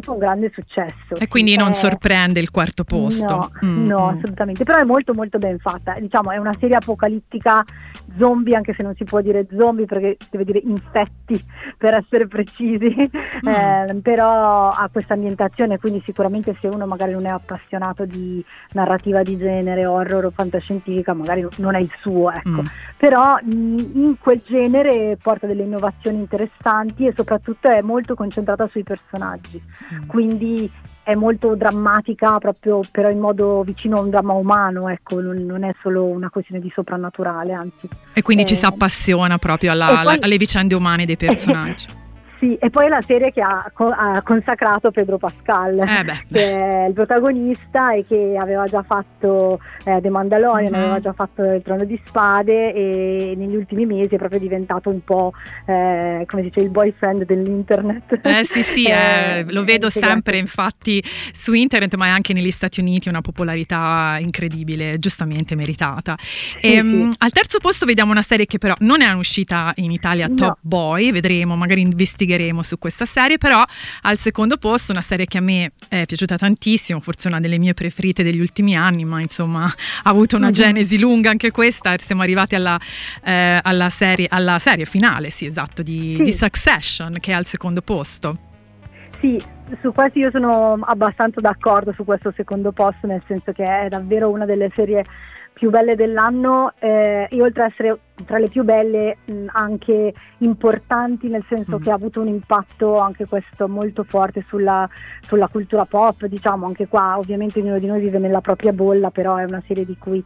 avuto un grande successo. E quindi sì, non è... sorprende il quarto posto. No, mm. no, assolutamente, però è molto molto ben fatta, diciamo è una serie apocalittica zombie, anche se non si può dire zombie perché deve dire infetti per essere precisi, mm. eh, però ha questa ambientazione, quindi sicuramente se uno magari non è appassionato di narrativa di genere, horror o fantascientifica, magari non è il suo, ecco. Mm. Però in quel genere porta delle innovazioni interessanti e soprattutto è molto concentrata sui personaggi, mm. quindi è molto drammatica proprio, però in modo vicino a un dramma umano, ecco, non, non è solo una questione di soprannaturale, anzi. E quindi eh, ci si appassiona proprio alla, poi, alle vicende umane dei personaggi. Sì, e poi è la serie che ha, ha consacrato Pedro Pascal, eh beh. che è il protagonista e che aveva già fatto eh, The Mandalorian, mm-hmm. aveva già fatto Il Trono di Spade e negli ultimi mesi è proprio diventato un po' eh, come si dice il boyfriend dell'internet. Eh sì sì, eh, lo vedo sempre infatti su internet, ma anche negli Stati Uniti una popolarità incredibile, giustamente meritata. Sì, e, sì. Al terzo posto vediamo una serie che però non è uscita in Italia, no. Top Boy, vedremo, magari investigheremo su questa serie, però al secondo posto una serie che a me è piaciuta tantissimo, forse una delle mie preferite degli ultimi anni, ma insomma ha avuto una genesi lunga anche questa. Siamo arrivati alla, eh, alla, serie, alla serie finale, sì esatto, di, sì. di Succession, che è al secondo posto. Sì, su questo io sono abbastanza d'accordo su questo secondo posto, nel senso che è davvero una delle serie più belle dell'anno eh, e oltre ad essere tra le più belle mh, anche importanti, nel senso mm. che ha avuto un impatto anche questo molto forte sulla, sulla cultura pop, diciamo. Anche qua ovviamente ognuno di noi vive nella propria bolla, però è una serie di cui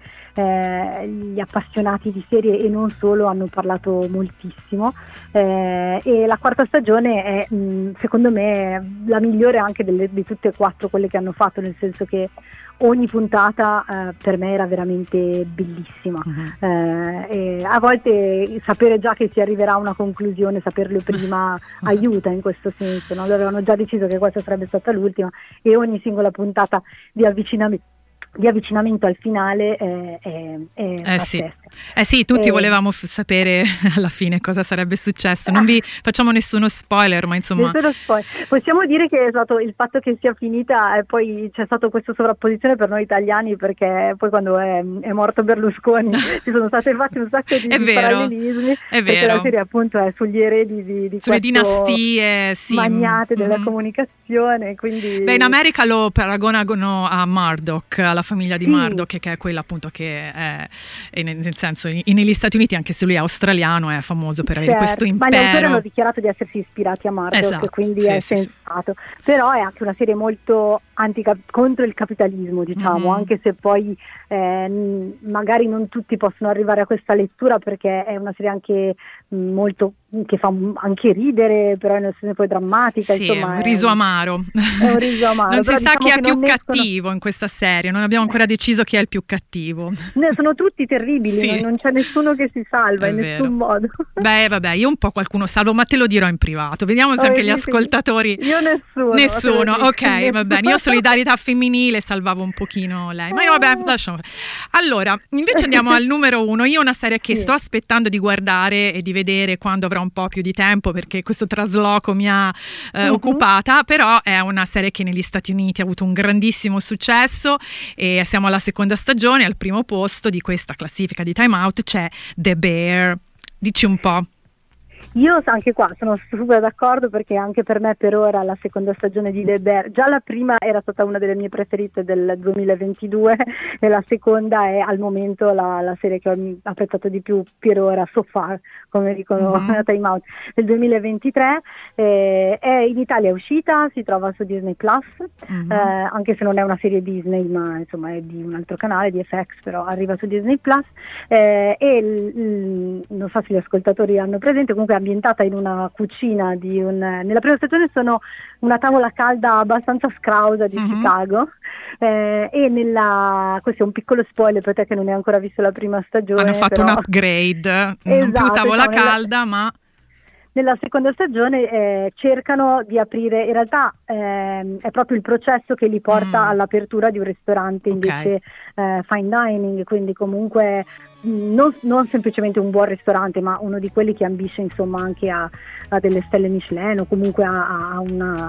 eh, gli appassionati di serie e non solo hanno parlato moltissimo eh, e la quarta stagione è mh, secondo me la migliore anche delle, di tutte e quattro quelle che hanno fatto, nel senso che ogni puntata eh, per me era veramente bellissima. Uh-huh. eh, e a volte sapere già che si arriverà a una conclusione, saperlo prima uh-huh. aiuta in questo senso, no? Loro avevano già deciso che questa sarebbe stata l'ultima e ogni singola puntata di avvicinamento di avvicinamento al finale è, è, è eh sì. eh sì, tutti eh, volevamo f- sapere alla fine cosa sarebbe successo. Non vi facciamo nessuno spoiler, ma insomma nessuno spoiler. Possiamo dire che è stato il fatto che sia finita e poi c'è stato questa sovrapposizione per noi italiani, perché poi quando è, è morto Berlusconi ci sono state fatti un sacco di, di parallelismi, è perché vero. la serie appunto è sugli eredi di, di sulle dinastie, sì. magnate della mm-hmm. comunicazione, quindi beh, in America lo paragonano a Murdoch, alla famiglia di sì. Murdoch, che è quella appunto che è, è nel senso in, negli Stati Uniti, anche se lui è australiano, è famoso per avere certo, questo impero. Ma gli autori hanno dichiarato di essersi ispirati a Murdoch, esatto, quindi sì, è sì, sensato. Sì. Però è anche una serie molto antica, contro il capitalismo, diciamo, mm-hmm. anche se poi eh, magari non tutti possono arrivare a questa lettura, perché è una serie anche molto che fa anche ridere, però nel senso poi drammatica, sì, insomma, è un riso amaro. È un riso amaro. Non si però sa diciamo chi è più non cattivo escono... in questa serie, non abbiamo ancora deciso chi è il più cattivo. Ne sono tutti terribili, sì. non, non c'è nessuno che si salva è in vero. nessun modo. Beh, vabbè, io un po' qualcuno salvo, ma te lo dirò in privato. Vediamo se oh, anche gli ascoltatori. Io nessuno. Nessuno, ok, va bene. Io solidarietà femminile salvavo un pochino lei. Ma io vabbè, lasciamo. Allora, invece andiamo al numero uno. Io ho una serie che sì. sto aspettando di guardare e di vedere quando avrò un po' più di tempo, perché questo trasloco mi ha eh, uh-huh. occupata, però è una serie che negli Stati Uniti ha avuto un grandissimo successo e siamo alla seconda stagione. Al primo posto di questa classifica di Time Out c'è The Bear. Dici un po'. Io anche qua sono super d'accordo, perché anche per me per ora la seconda stagione di The Bear, già la prima era stata una delle mie preferite del duemilaventidue e la seconda è al momento la, la serie che ho apprezzato di più per ora, so far, come dicono mm-hmm. a Time Out, del duemilaventitré. Eh, è in Italia è uscita, si trova su Disney Plus, mm-hmm. eh, anche se non è una serie Disney, ma insomma è di un altro canale, di F X, però arriva su Disney Plus eh, e l, l, non so se gli ascoltatori hanno presente, comunque ambientata in una cucina di un... Nella prima stagione sono una tavola calda abbastanza scrausa di mm-hmm. Chicago eh, e nella... questo è un piccolo spoiler per te che non hai ancora visto la prima stagione. Hanno fatto però... un upgrade, esatto, non più tavola diciamo, calda nella... ma... Nella seconda stagione eh, cercano di aprire, in realtà eh, è proprio il processo che li porta mm. all'apertura di un ristorante invece okay. eh, fine dining, quindi comunque non, non semplicemente un buon ristorante, ma uno di quelli che ambisce insomma anche a, a delle stelle Michelin o comunque a, a una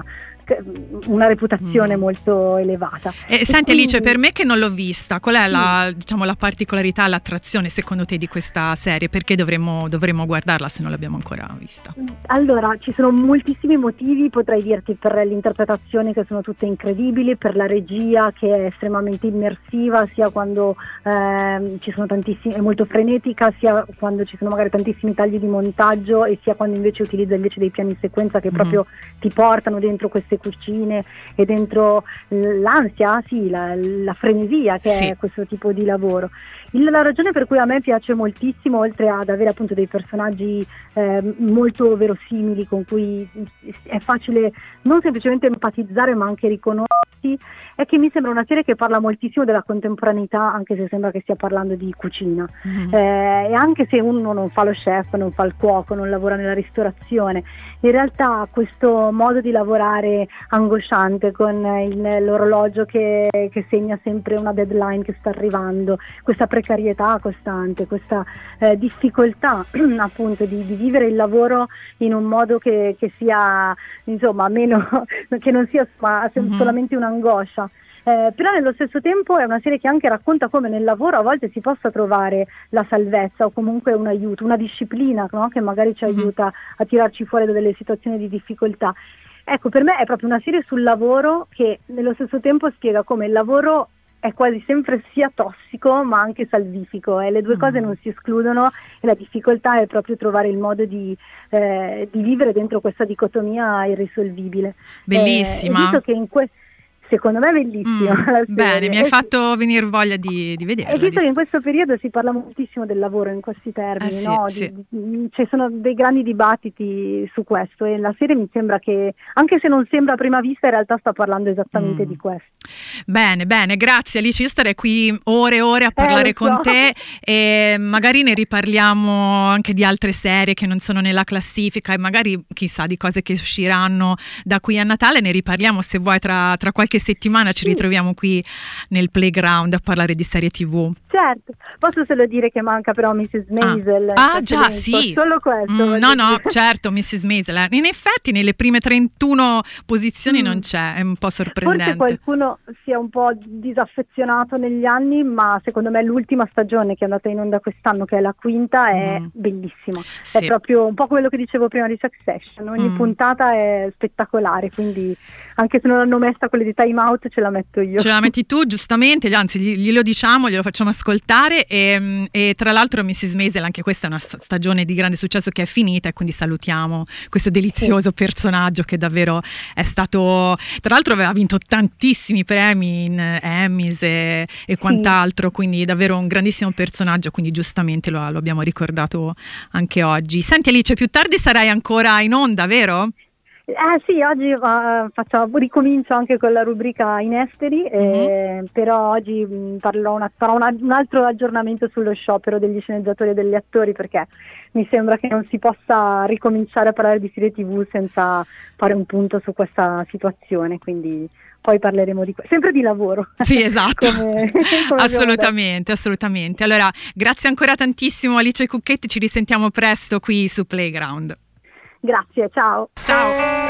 una reputazione Mm. molto elevata. E, E senti Alice, quindi- per me che non l'ho vista, qual è la, diciamo, la particolarità, l'attrazione secondo te di questa serie? Perché dovremmo, dovremmo guardarla se non l'abbiamo ancora vista? Allora, ci sono moltissimi motivi, potrei dirti per l'interpretazione che sono tutte incredibili, per la regia che è estremamente immersiva, sia quando ehm, ci sono tantissimi, è molto frenetica, sia quando ci sono magari tantissimi tagli di montaggio e sia quando invece utilizza invece dei piani sequenza che Mhm. proprio ti portano dentro queste cucine e dentro l'ansia, sì, la, la frenesia che Sì. è questo tipo di lavoro. Il- la ragione per cui a me piace moltissimo, oltre ad avere appunto dei personaggi eh, molto verosimili con cui è facile non semplicemente empatizzare ma anche riconoscersi, è che mi sembra una serie che parla moltissimo della contemporaneità, anche se sembra che stia parlando di cucina. Mhm. Eh, e anche se uno non fa lo chef, non fa il cuoco, non lavora nella ristorazione, in realtà questo modo di lavorare angosciante con il- l'orologio che, che segna sempre una deadline che sta arrivando, questa precarietà costante, questa eh, difficoltà appunto di, di vivere il lavoro in un modo che, che sia insomma meno che non sia ma, Mhm. solamente un'angoscia. Eh, però nello stesso tempo è una serie che anche racconta come nel lavoro a volte si possa trovare la salvezza o comunque un aiuto, una disciplina, no? Che magari ci Mhm. aiuta a tirarci fuori da delle situazioni di difficoltà. Ecco, per me è proprio una serie sul lavoro che nello stesso tempo spiega come il lavoro è quasi sempre sia tossico ma anche salvifico e le due Mm. cose non si escludono e la difficoltà è proprio trovare il modo di, eh, di vivere dentro questa dicotomia irrisolvibile. Bellissima. Eh, e visto che in que- secondo me è bellissima Mm, la serie. bene, mi hai E- fatto venire voglia di, di vederla. e visto di- che in questo periodo si parla moltissimo del lavoro in questi termini, Eh sì, no? sì. Di- di- ci sono dei grandi dibattiti su questo e la serie mi sembra che, anche se non sembra a prima vista, in realtà sta parlando esattamente Mm. di questo. Bene, bene, grazie Alice, io starei qui ore e ore a parlare lo so. con te e magari ne riparliamo anche di altre serie che non sono nella classifica e magari chissà di cose che usciranno da qui a Natale, ne riparliamo se vuoi tra, tra qualche settimana, ci Sì. ritroviamo qui nel playground a parlare di serie tivù. Certo, posso solo dire che manca però missus Maisel. in Ah, questo già, elenco, sì. Solo questo. Mm, voglio no, no, dire. certo, missus Maisel. eh. In effetti nelle prime trentuno posizioni Mm. non c'è, è un po' Forse sorprendente. qualcuno si è un po' disaffezionato negli anni, ma secondo me l'ultima stagione che è andata in onda quest'anno, che è la quinta, è Mm. bellissima. Sì. È proprio un po' quello che dicevo prima di Succession, ogni Mm. puntata è spettacolare, quindi anche se non l'hanno messa quelle di Time Out ce la metto io. Ce la metti tu, giustamente, anzi gli- glielo diciamo, glielo facciamo ascoltare e, e tra l'altro missus Maisel, anche questa è una sta- stagione di grande successo che è finita e quindi salutiamo questo delizioso personaggio che davvero è stato, tra l'altro aveva vinto tantissimi premi in eh, Emmys e, e quant'altro, quindi davvero un grandissimo personaggio, quindi giustamente lo, lo abbiamo ricordato anche oggi. Senti Alice, più tardi sarai ancora in onda, vero? Eh sì, oggi eh, faccio, ricomincio anche con la rubrica in esteri, eh, però oggi mh, parlerò una, farò una- un altro aggiornamento sullo sciopero degli sceneggiatori e degli attori, perché mi sembra che non si possa ricominciare a parlare di serie tivù senza fare un punto su questa situazione, quindi poi parleremo di questo, sempre di lavoro. Sì, esatto. Come- come abbiamo assolutamente, assolutamente. Allora, grazie ancora tantissimo Alice Cucchetti, ci risentiamo presto qui su Playground. detto. Grazie, ciao. Ciao.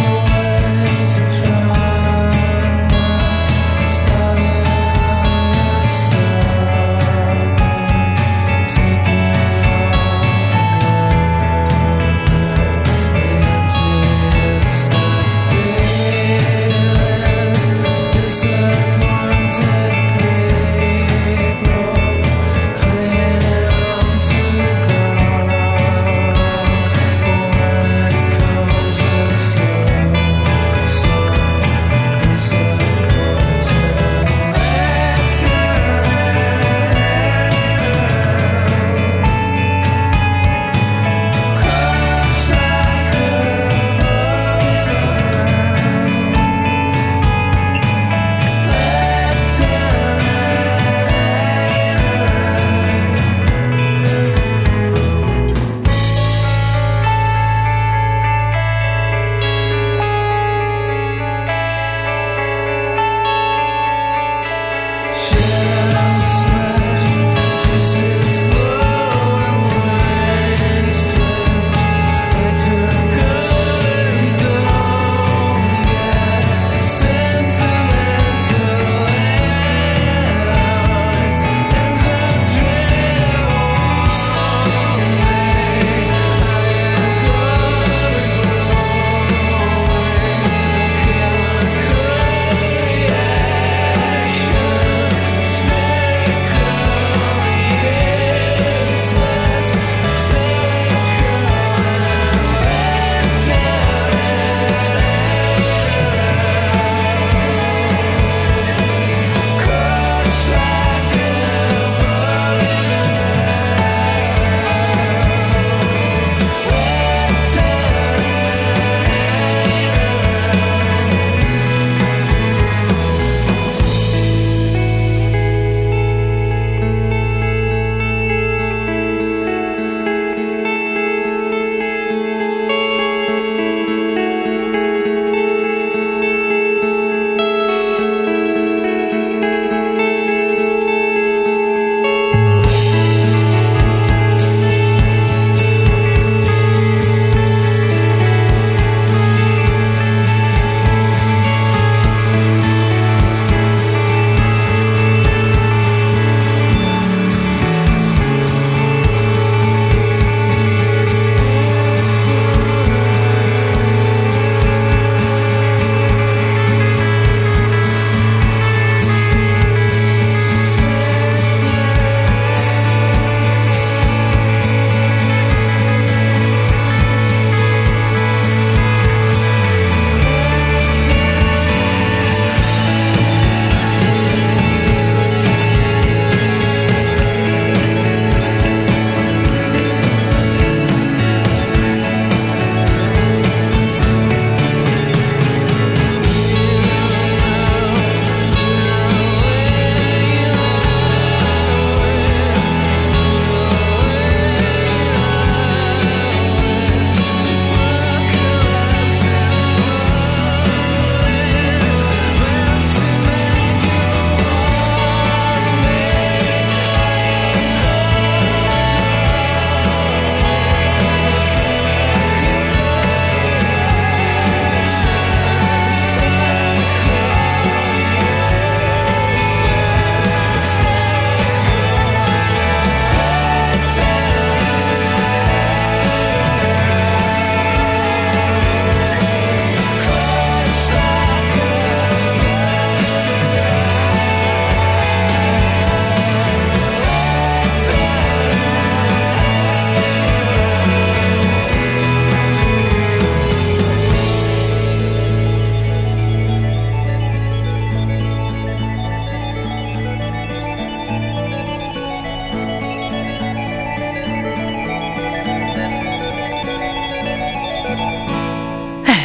Started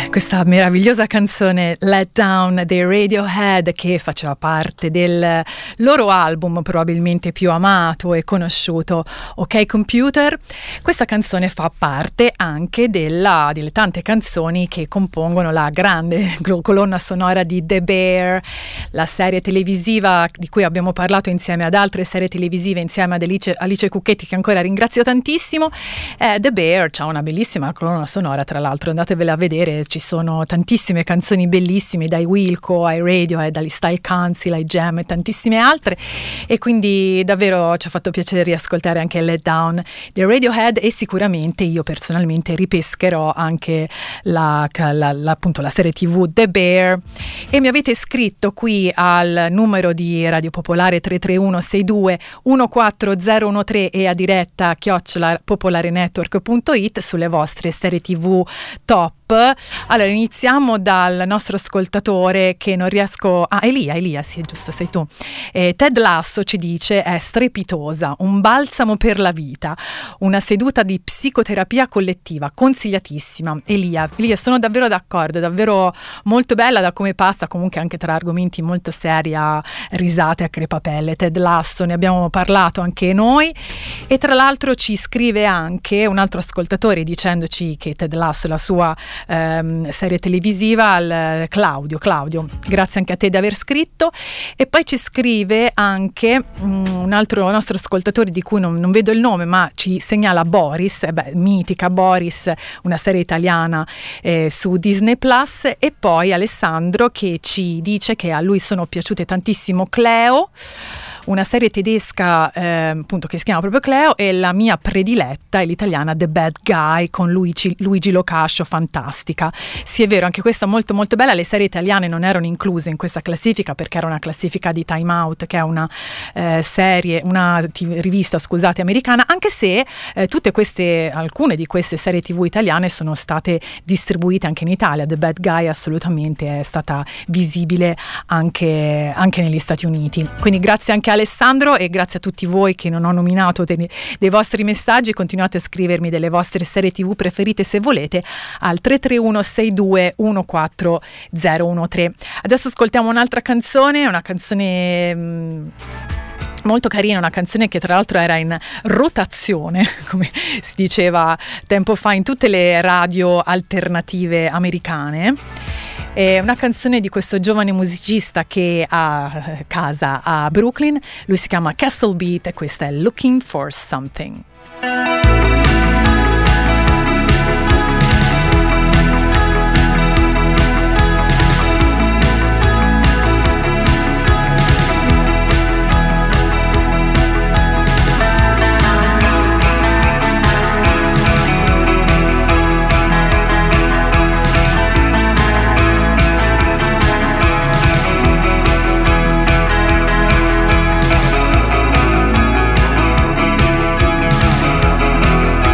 questa meravigliosa canzone Let Down dei Radiohead, che faceva parte del loro album probabilmente più amato e conosciuto, OK Computer. Questa canzone fa parte anche della, delle tante canzoni che compongono la grande colonna sonora di The Bear, la serie televisiva di cui abbiamo parlato insieme ad altre serie televisive, insieme ad Alice, Alice Cucchetti, che ancora ringrazio tantissimo. eh, The Bear c'ha una bellissima colonna sonora, tra l'altro andatevela a vedere, ci sono tantissime canzoni bellissime, dai Wilco ai Radiohead, dagli Style Council ai Jam e tantissime altre, e quindi davvero ci ha fatto piacere riascoltare anche Let Down dei Radiohead, e sicuramente io personalmente ripescherò anche la, la, la, appunto la serie tv The Bear. E mi avete scritto qui al numero di Radio Popolare tre tre uno sei due uno quattro zero uno tre e a diretta chiocciola popolarenetwork punto it sulle vostre serie tv top. Allora iniziamo dal nostro ascoltatore che non riesco... Ah, Elia, Elia, sì, è giusto, sei tu. Eh, Ted Lasso ci dice: è strepitosa, un balsamo per la vita, una seduta di psicoterapia collettiva, consigliatissima. Elia, Elia, sono davvero d'accordo, è davvero molto bella da come passa, comunque anche tra argomenti molto seri a risate a crepapelle. Ted Lasso, ne abbiamo parlato anche noi, e tra l'altro ci scrive anche un altro ascoltatore dicendoci che Ted Lasso è la sua Ehm, serie televisiva, al Claudio. Claudio, grazie anche a te di aver scritto. E poi ci scrive anche um, un altro nostro ascoltatore di cui non, non vedo il nome, ma ci segnala Boris, eh beh, mitica Boris, una serie italiana eh, su Disney Plus. E poi Alessandro che ci dice che a lui sono piaciute tantissimo Cleo, una serie tedesca eh, appunto che si chiama proprio Cleo, e la mia prediletta è l'italiana The Bad Guy con Luigi, Luigi Locascio, fantastica. Sì, è vero, anche questa molto molto bella. Le serie italiane non erano incluse in questa classifica perché era una classifica di Time Out, che è una eh, serie, una t- rivista scusate americana, anche se eh, tutte queste, alcune di queste serie tv italiane sono state distribuite anche in Italia. The Bad Guy assolutamente è stata visibile anche, anche negli Stati Uniti. Quindi grazie anche a Alessandro, e grazie a tutti voi che non ho nominato dei, dei vostri messaggi. Continuate a scrivermi delle vostre serie tv preferite se volete al tre tre uno sei due uno quattro zero uno tre. Adesso ascoltiamo un'altra canzone, una canzone mh, molto carina, una canzone che tra l'altro era in rotazione, come si diceva tempo fa, in tutte le radio alternative americane. È una canzone di questo giovane musicista che ha casa a Brooklyn. Lui si chiama Castle Beat e questa è Looking for Something. Looking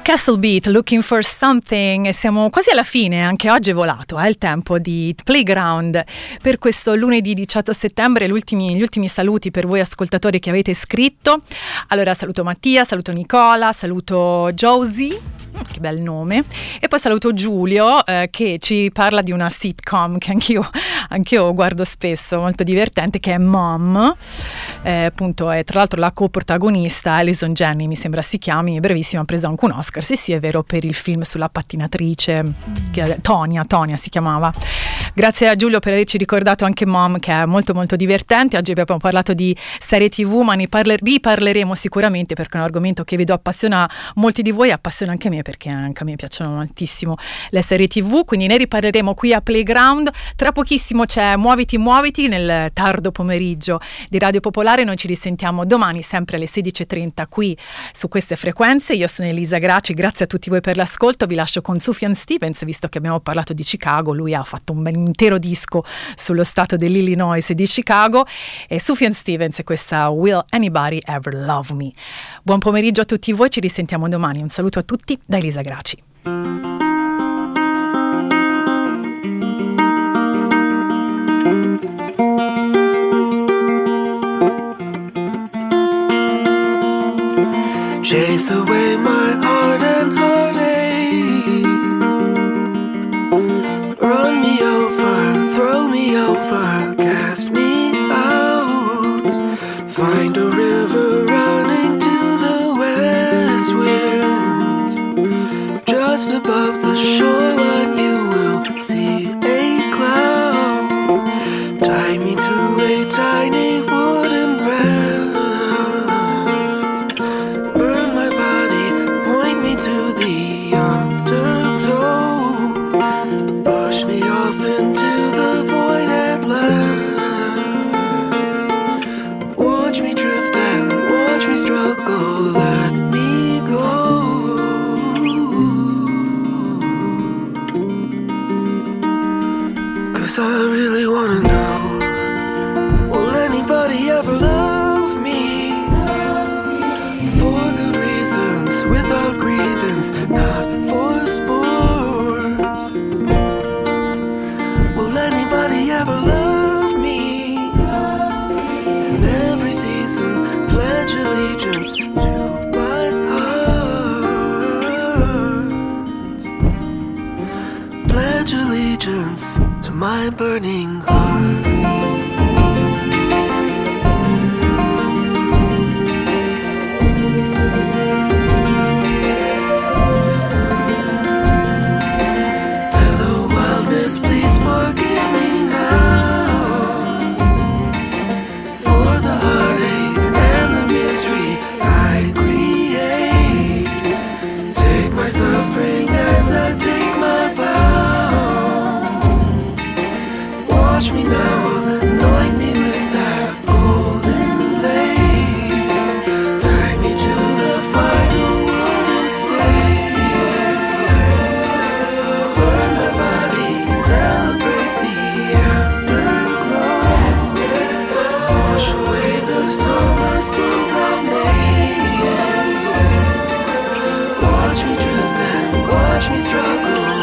Castle Beat, Looking for Something, e siamo quasi alla fine, anche oggi è volato, è il tempo di Playground per questo lunedì diciotto settembre. Gli ultimi, gli ultimi saluti per voi ascoltatori che avete scritto. Allora saluto Mattia, saluto Nicola, saluto Josie, che bel nome, e poi saluto Giulio eh, che ci parla di una sitcom che anch'io, anch'io guardo spesso, molto divertente, che è Mom, eh, appunto è tra l'altro la coprotagonista Alison Janney, mi sembra si chiami, brevissima, ha preso anche un Oscar, sì sì è vero, per il film sulla pattinatrice, che, Tonia, Tonia si chiamava. Grazie a Giulio per averci ricordato anche Mom, che è molto molto divertente. Oggi abbiamo parlato di serie tv, ma ne parle- riparleremo sicuramente, perché è un argomento che vedo appassiona molti di voi, appassiona anche me, perché anche a me piacciono moltissimo le serie tv, quindi ne riparleremo qui a Playground. Tra pochissimo c'è Muoviti Muoviti nel tardo pomeriggio di Radio Popolare. Noi ci risentiamo domani sempre alle sedici e trenta qui su queste frequenze. Io sono Elisa Graci, grazie a tutti voi per l'ascolto. Vi lascio con Sufjan Stevens, visto che abbiamo parlato di Chicago. Lui ha fatto un intero disco sullo stato dell'Illinois e di Chicago, e Sufjan Stevens e questa Will Anybody Ever Love Me. Buon pomeriggio a tutti voi, ci risentiamo domani. Un saluto a tutti da Elisa Graci. Chase away my heart and heartache. Run me over, throw me over, cast me out. Find a river running to the west wind. Just above the shoreline you will see a cloud. Tie me to a tiny wooden raft. Burn my body, point me to the undertow. Push me off into the void at last. Watch me drift and watch me struggle, let me go. 'Cause I really wanna know, will anybody ever love me? For good reasons, without grievance, not for sport. Will anybody ever love me? In every season, pledge allegiance to my heart. Pledge allegiance to my burning heart. Please forgive me now for the heartache and the misery I create. Take my suffering as I take my vow. Wash me now, anoint me with that golden blade. Tie me to the final wooden stake. Burn my body, celebrate the afterglow. Wash away the summer sins I made. Watch me drift and watch me struggle.